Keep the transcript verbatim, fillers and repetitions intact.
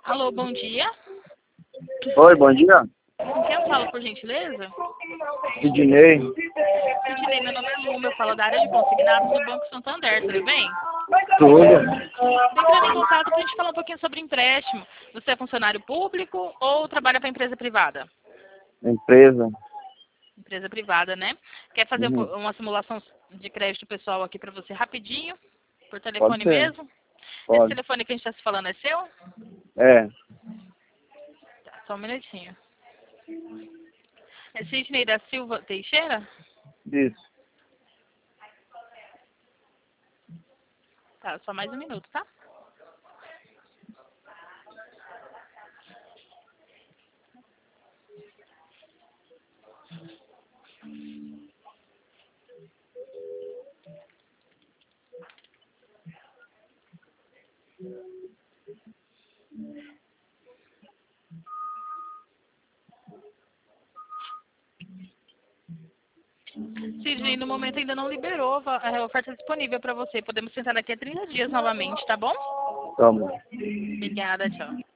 Alô, bom dia. Oi, bom dia. Com quem eu falo, por gentileza? Sidney. Sidney, meu nome é Luma, eu falo da área de consignados do Banco Santander, tudo bem? Tudo. Estou entrando em contato para a gente falar um pouquinho sobre empréstimo. Você é funcionário público ou trabalha para empresa privada? Empresa. Empresa privada, né? Quer fazer Uhum. uma simulação de crédito pessoal aqui para você rapidinho? Por Pode telefone ser. mesmo? Esse Pode. telefone que a gente está se falando é seu? É. Tá, só um minutinho. É Sidney da Silva Teixeira? Isso. Tá, só mais um minuto, tá? Sidney, no momento ainda não liberou a va- a oferta disponível para você. Podemos tentar daqui a trinta dias novamente, tá bom? Tamo. Obrigada, tchau.